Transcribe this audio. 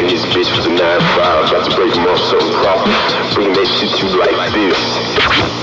this bitch for the 9-5. About to break them off something proper. Bring that shit to you like this.